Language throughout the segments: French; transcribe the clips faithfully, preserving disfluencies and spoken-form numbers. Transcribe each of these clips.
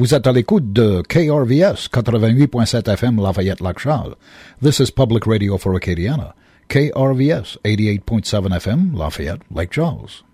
Vous êtes à l'écoute de K R V S quatre-vingt-huit point sept F M Lafayette-Lac-Charles. This is Public Radio for Acadiana. K R V S eighty-eight point seven F M Lafayette-Lake Charles.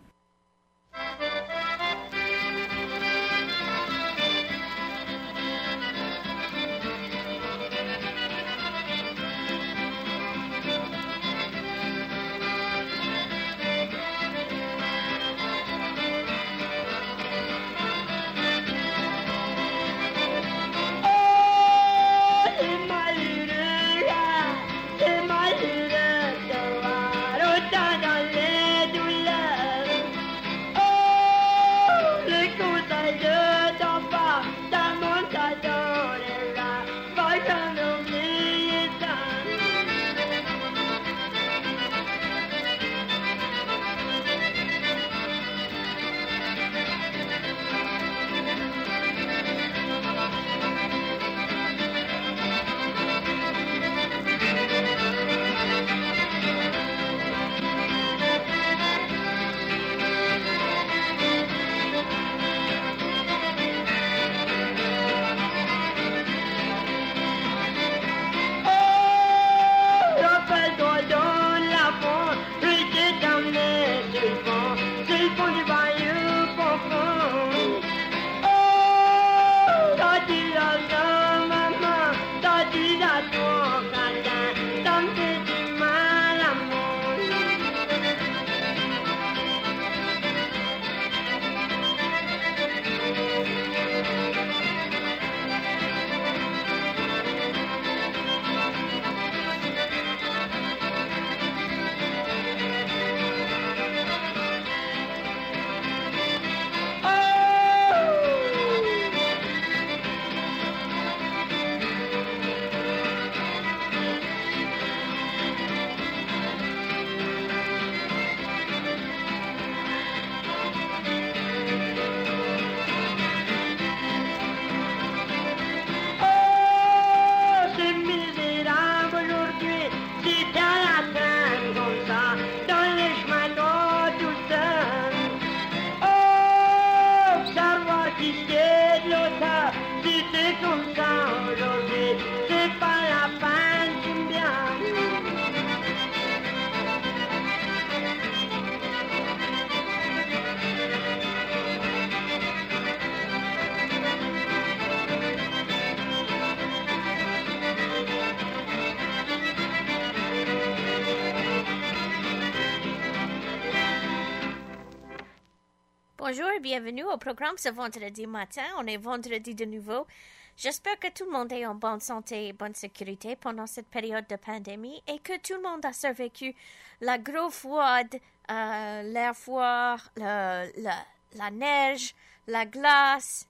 Bonjour et bienvenue au programme ce vendredi matin. On est vendredi de nouveau. J'espère que tout le monde est en bonne santé et bonne sécurité pendant cette période de pandémie et que tout le monde a survécu la grosse froide, euh, l'air froid, le, le, la neige, la glace,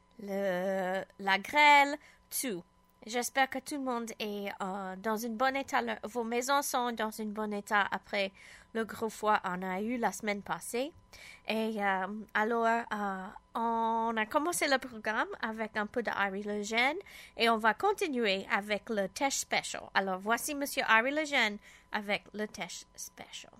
le, la grêle, tout. J'espère que tout le monde est euh, dans un bon état. Vos maisons sont dans un bon état après le gros froid qu'on a eu la semaine passée. Et euh, alors, euh, on a commencé le programme avec un peu de Harry Lejeune et on va continuer avec le Tesh Special. Alors, voici Monsieur Harry Lejeune avec le Tesh Special.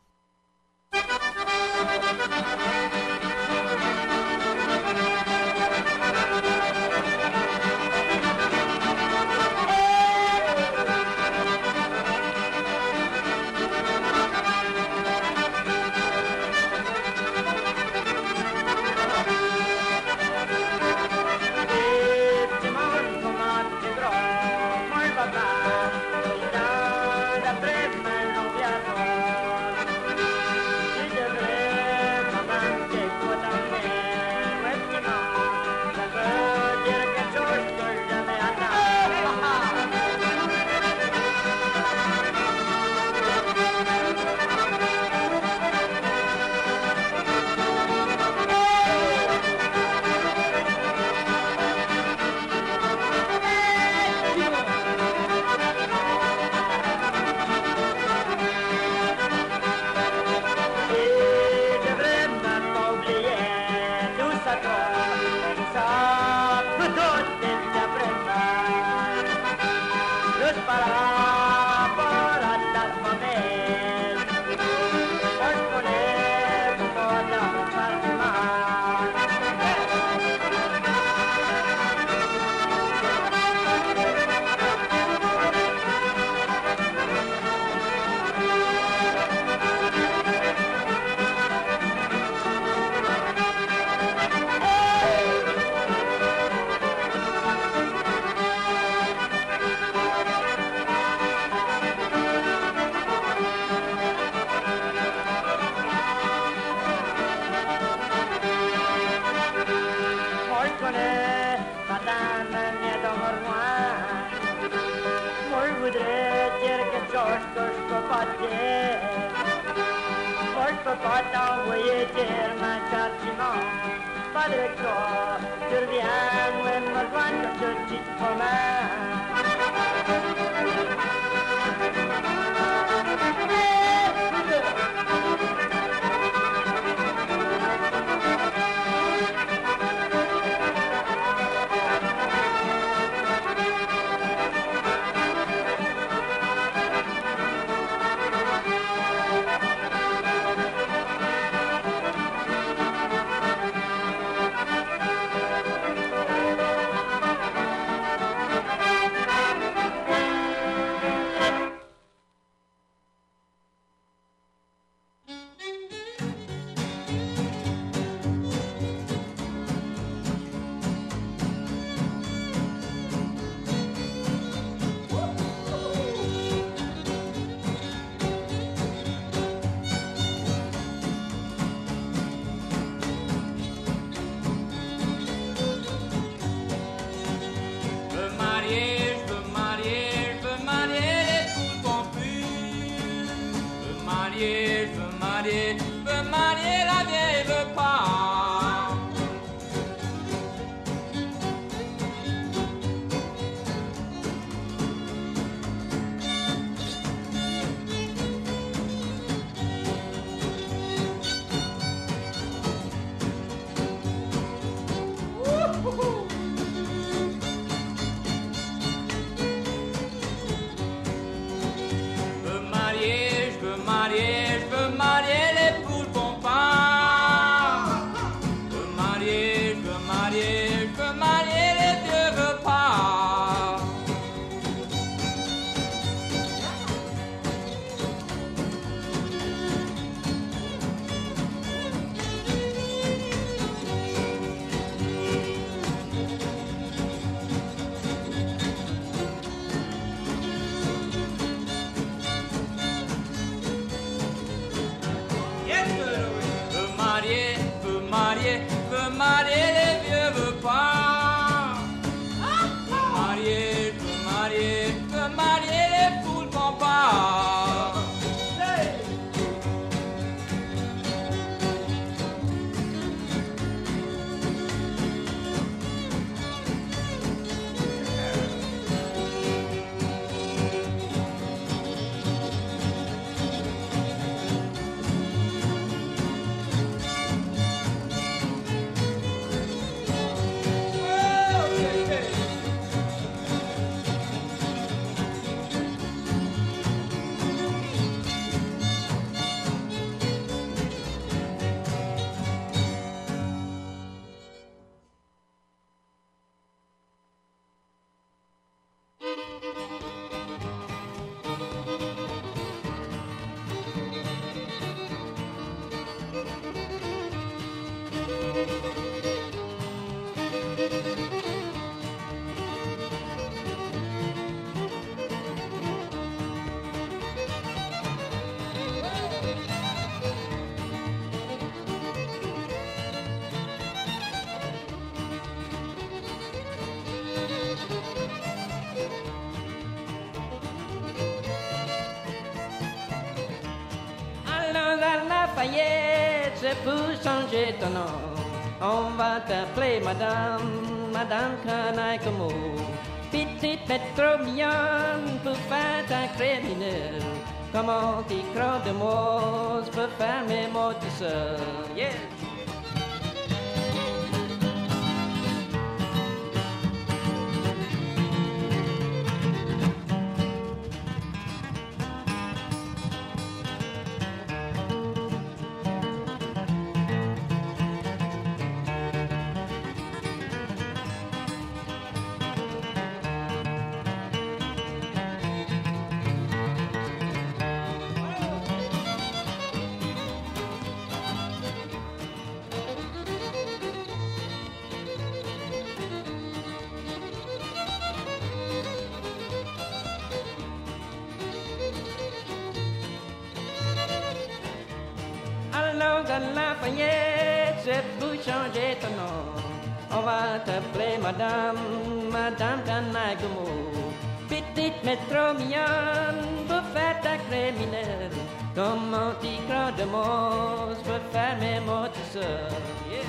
Mamá voudrais dire quelque chose que je peux pas dire. Moi je peux pas t'envoyer dire mon sentiment. Faudrait que toi, tu reviennes, ouais, me rejoindre comme tu te promets. Lafayette, c'est pour changer ton nom. On va t'appeler Madame, Madame Canaille comme petite mais trop mignonne pour faire ta criminelle. Comment t'y crois de mots pour faire mes mots tout seul. Yeah. de Lafayette, c'est pour changer ton nom. On va t'appeler Madame, Madame Canaille. petite mais trop mignonne, pour faire ta criminelle. Comment t'y crois de moi, je peux faire mes mots tout seul. Yeah.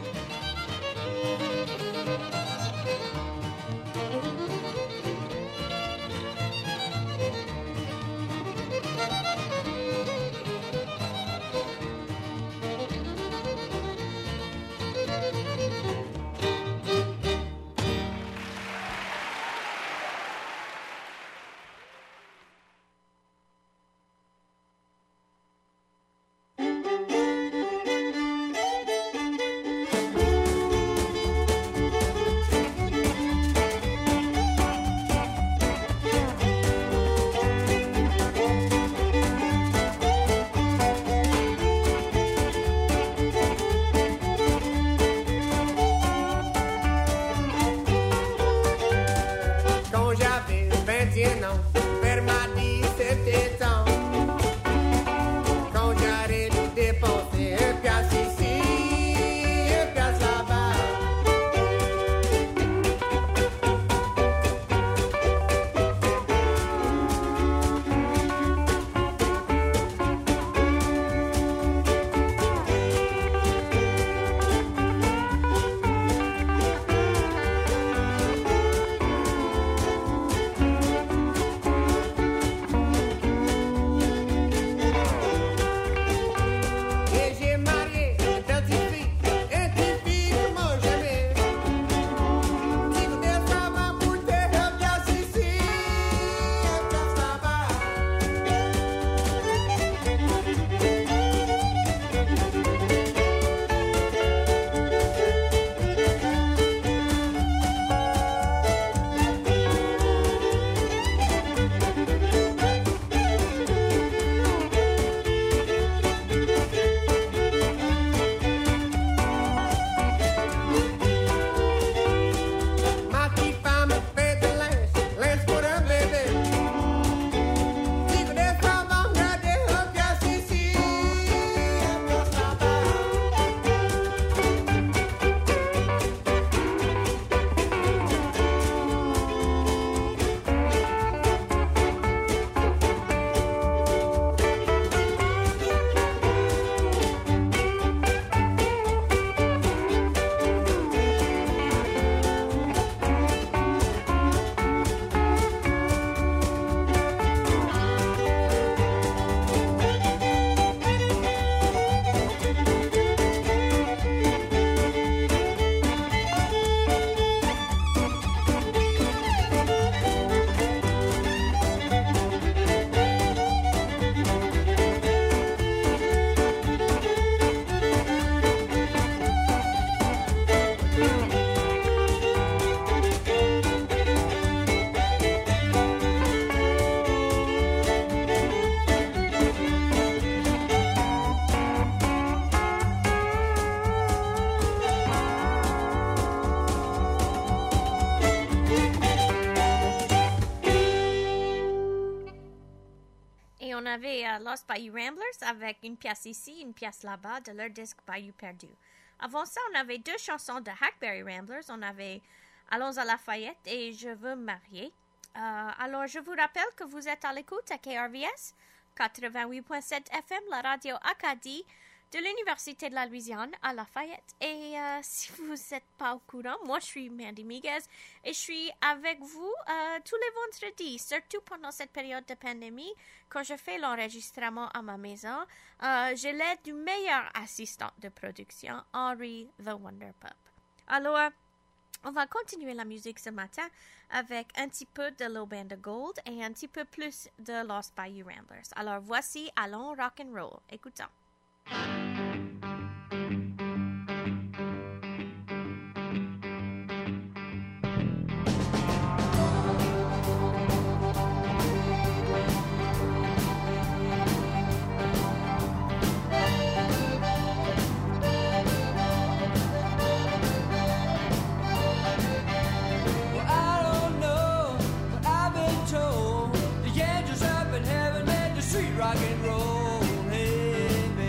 On avait uh, Lost Bayou Ramblers avec une pièce ici, une pièce là-bas de leur disque Bayou Perdu. Avant ça, on avait deux chansons de Hackberry Ramblers. On avait Allons à Lafayette et Je veux me marier. Euh, alors, je vous rappelle que vous êtes à l'écoute à K R V S quatre-vingt-huit point sept F M, la radio Acadie de l'Université de la Louisiane à Lafayette. Et euh, si vous n'êtes pas au courant, moi je suis Mandy Miguez et je suis avec vous euh, tous les vendredis, surtout pendant cette période de pandémie, quand je fais l'enregistrement à ma maison. Euh, j'ai l'aide du meilleur assistant de production, Henry the Wonder Pup. Alors, on va continuer la musique ce matin avec un petit peu de Low Band of Gold et un petit peu plus de Lost Bayou Ramblers. Alors voici Allons Rock'n'Roll. Écoutons. Rock and roll, hey, baby.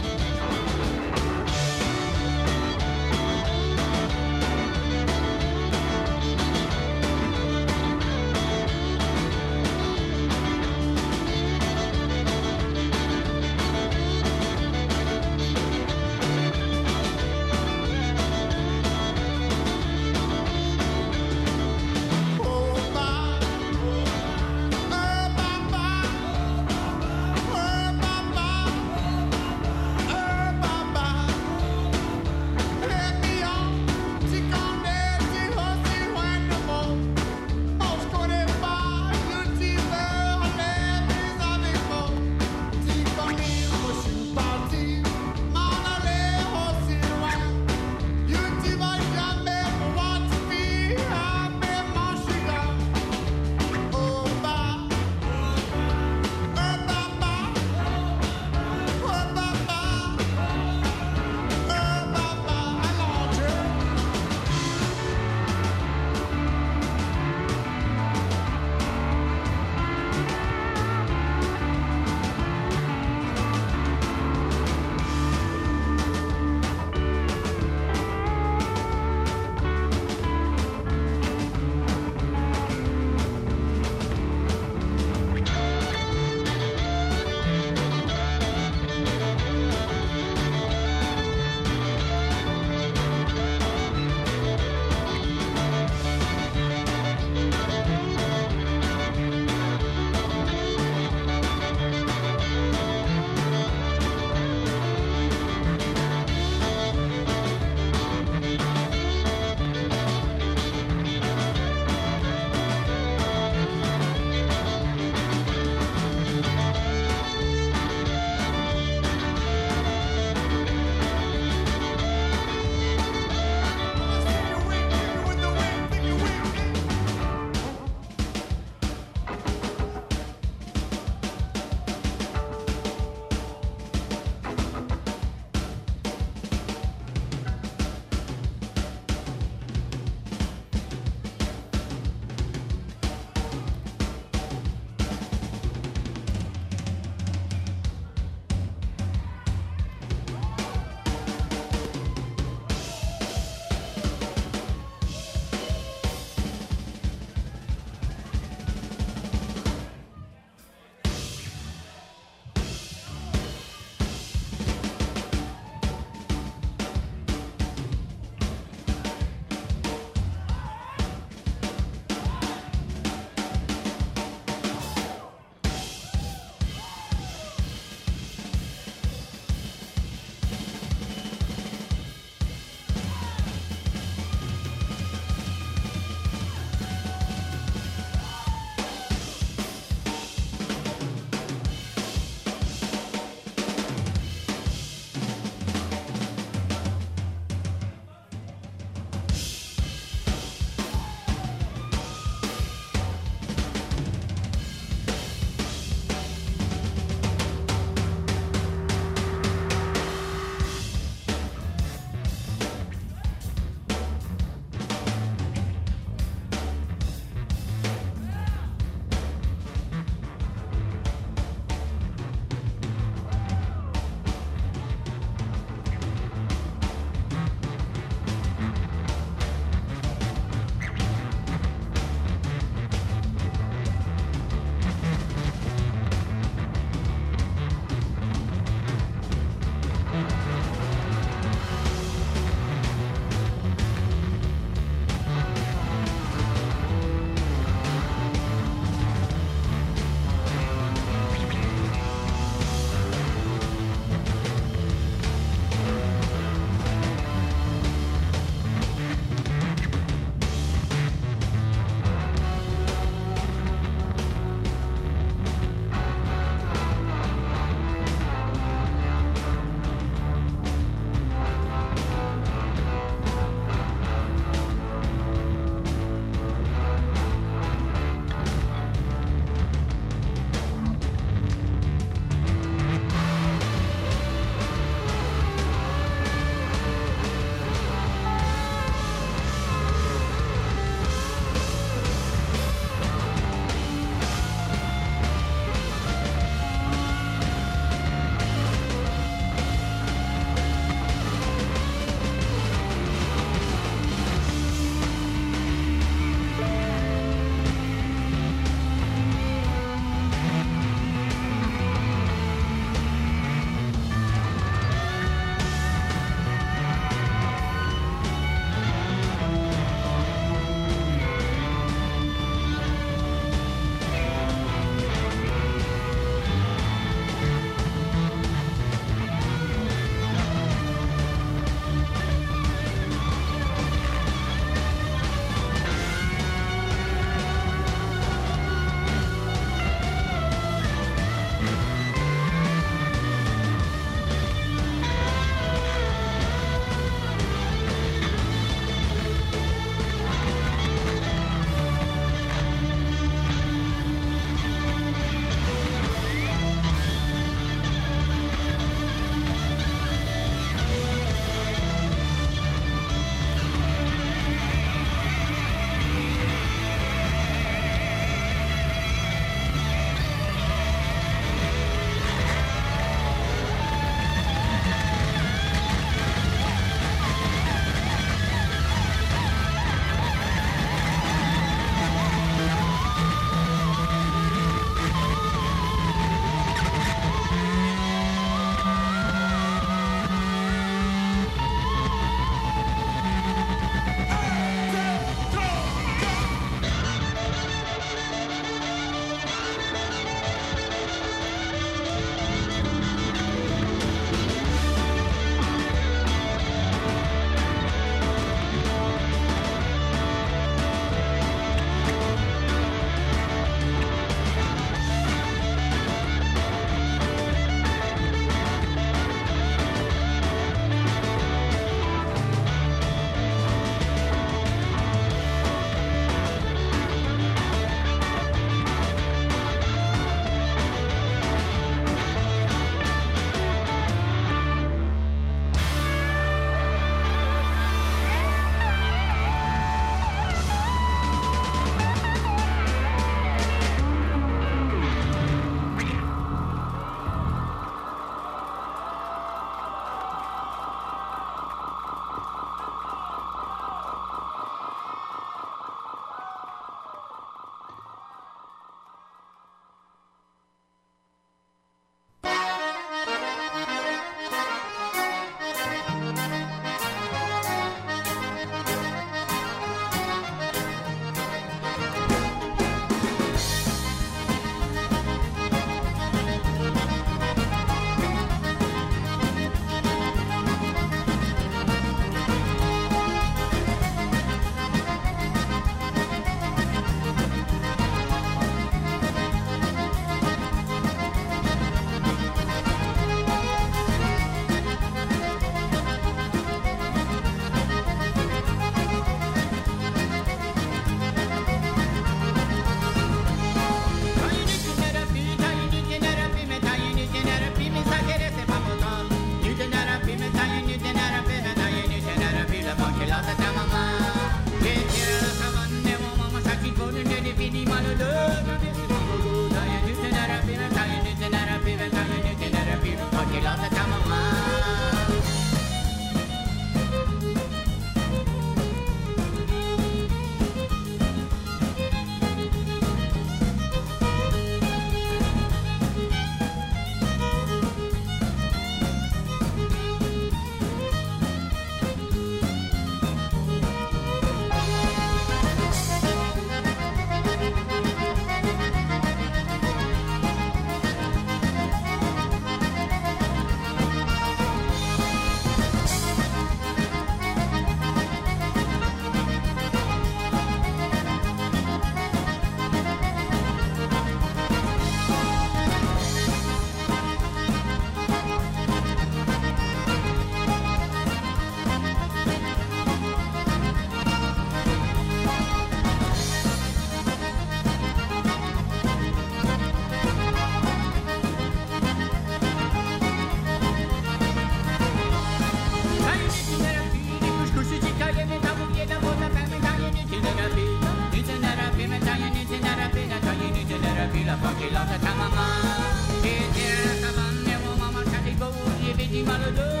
dans ta maman. Et tiens, ça va, mais mon maman, ça dit beau, j'ai dit mal au dos.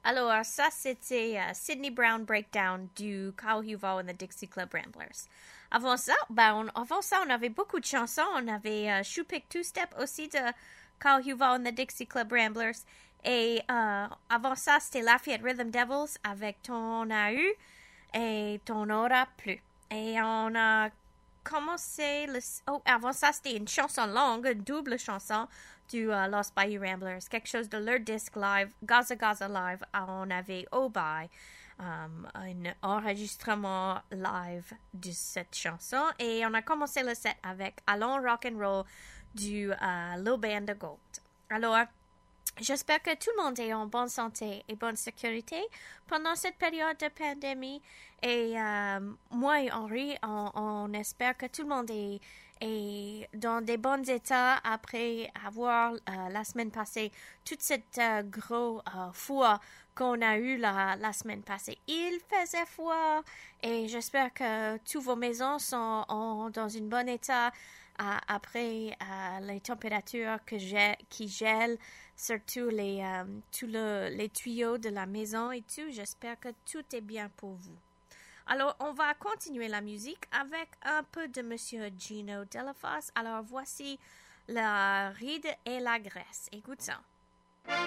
Alors, ça, c'était uh, Sydney Brown Breakdown du Carl Huval and the Dixie Club Ramblers. Avant ça, ben, on, avant ça, on avait beaucoup de chansons. On avait uh, Shoe Pick Two Step aussi de Carl Huval and the Dixie Club Ramblers. Et uh, avant ça, c'était Lafayette Rhythm Devils avec Ton a eu et Ton aura plus. Et on a commencé... Le, oh, avant ça, c'était une chanson longue, une double chanson du uh, Lost Bayou Ramblers, quelque chose de leur disque live, Gaza Gaza Live. On avait Oh Bye, um, un enregistrement live de cette chanson. Et on a commencé le set avec Allons Rock'n'Roll du uh, Lil Band of Gold. Alors, j'espère que tout le monde est en bonne santé et bonne sécurité pendant cette période de pandémie. Et euh, moi et Henri, on, on espère que tout le monde est, est dans des bons états après avoir, euh, la semaine passée, toute cette euh, gros euh, froid qu'on a eu la, la semaine passée. Il faisait froid et j'espère que toutes vos maisons sont en, dans un bon état euh, après euh, les températures que j'ai, qui gèlent. Surtout les, euh, tous le, les tuyaux de la maison et tout. J'espère que tout est bien pour vous. Alors, on va continuer la musique avec un peu de Monsieur Gino Delafosse. Alors, voici la ride et la graisse. Écoute ça. All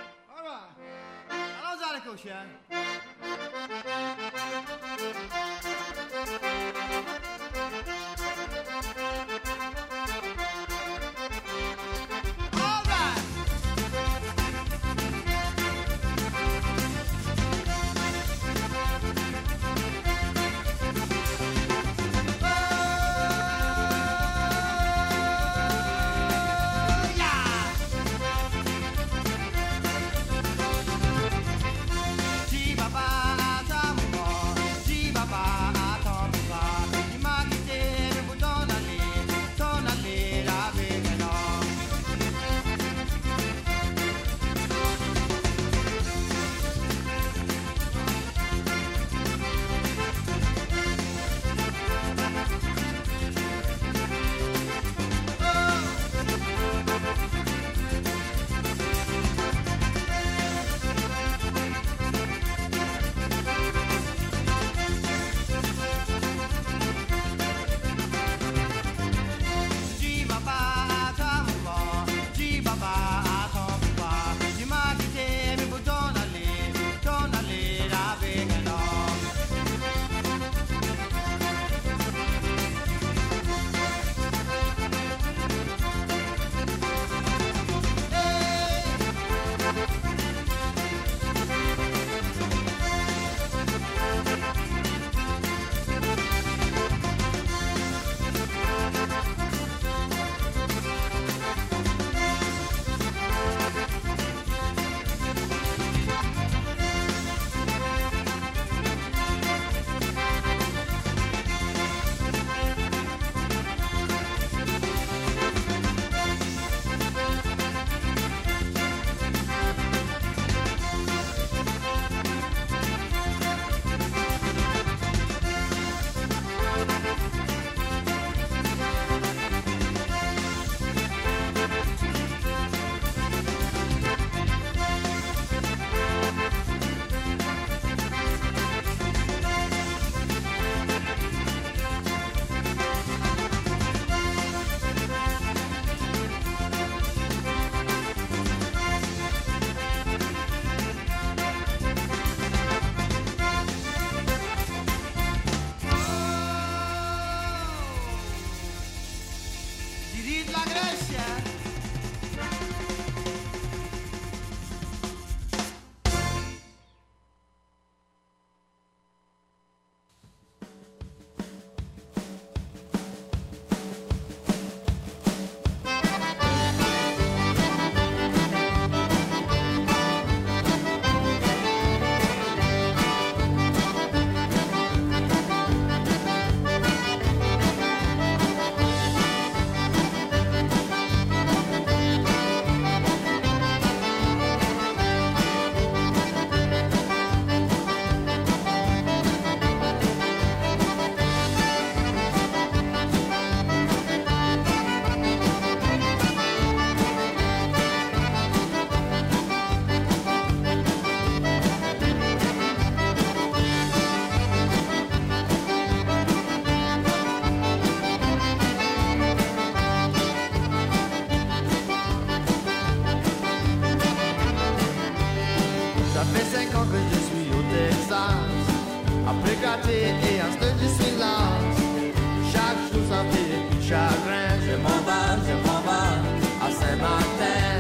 right. Allons, Zalakosha. Baba, sentir plus de chagrin. Je m'en vais, je m'en vais à Saint-Martin.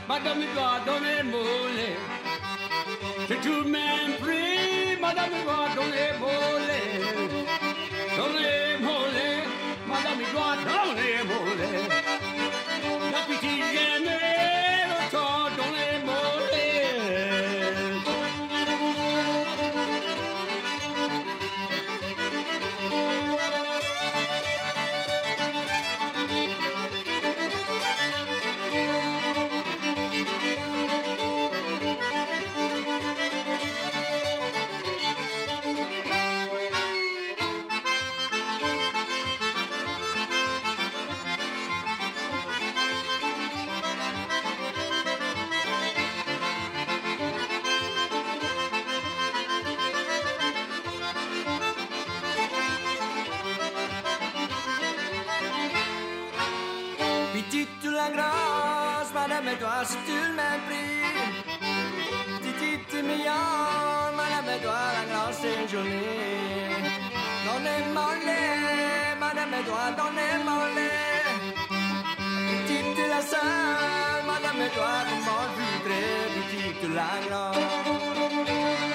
madame doit donner mollet. J'ai tout de même pris, madame doit donner mollet. Donner mollet, madame doit donner mollet. La petite vienne le temps donner mollet. Petite la grâce, madame et toi, si tu m'as pris. Petite mignonne, madame et toi, la grâce c'est jolie. Donnez-moi lait, madame et toi, donnez-moi lait. Petite la seule, madame et toi, comment je voudrais. Petite la grâce.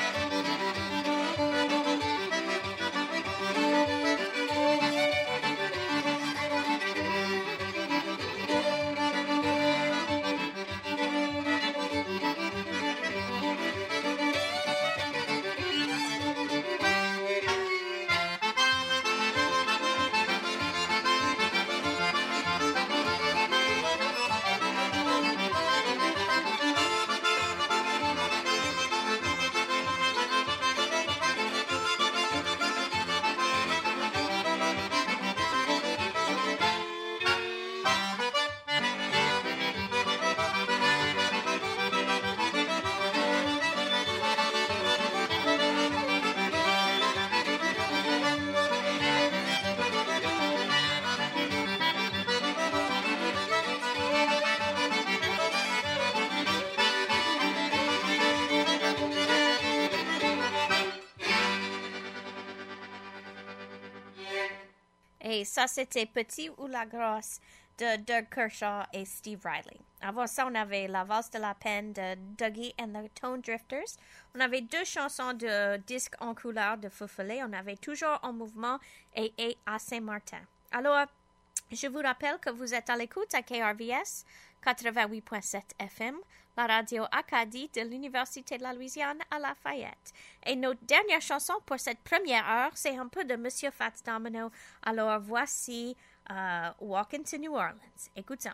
Et ça, c'était Petit ou la Grosse de Doug Kershaw et Steve Riley. Avant ça, on avait La Valse de la Peine de Dougie and the Tone Drifters. On avait deux chansons de disques en couleur de Feu Follet. On avait Toujours en mouvement et Et à Saint-Martin. Alors, je vous rappelle que vous êtes à l'écoute à K R V S quatre-vingt-huit point sept F M, la radio Acadie de l'Université de la Louisiane à Lafayette. Et notre dernière chanson pour cette première heure, c'est un peu de Monsieur Fats Domino. Alors, voici uh, Walking to New Orleans. Écoutons.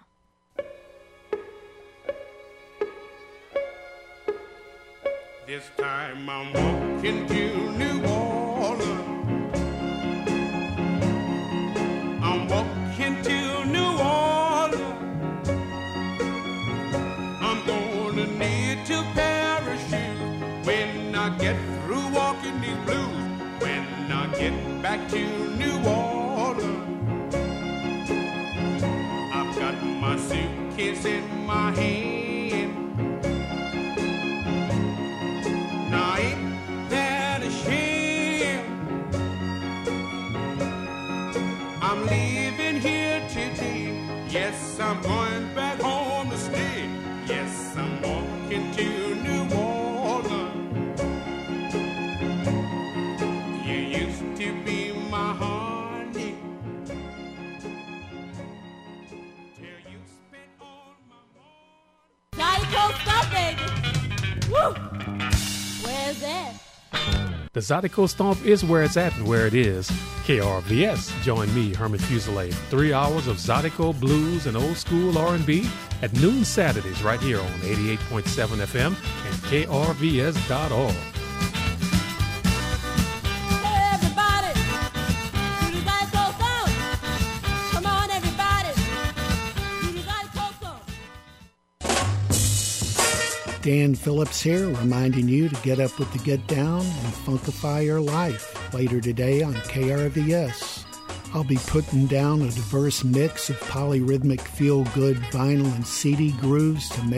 This time I'm walking to New Orleans. I'm walking to New Orleans. I'm gonna need to parachute when I get through walking these blues. When I get back to New Orleans, I've got my suitcase in my hand. Now ain't that a shame? I'm leaving here today. Yes, I'm going back home to stay. Yes, I'm walking to New Orleans. You used to be my honey, till you spent all my money. Zydeco Stomp, baby! Woo! Where's that? The Zydeco Stomp is where it's at and where it is. K R V S. Join me, Herman Fuselier. Three hours of Zydeco blues and old school R and B at noon Saturdays right here on eighty-eight point seven F M and K R V S dot org. Hey, everybody! Do the Zydeco Stomp! Come on, everybody! Do the Zydeco Stomp! Dan Phillips here, reminding you to get up with the Get Down and funkify your life later today on K R V S. I'll be putting down a diverse mix of polyrhythmic feel-good vinyl and C D grooves to make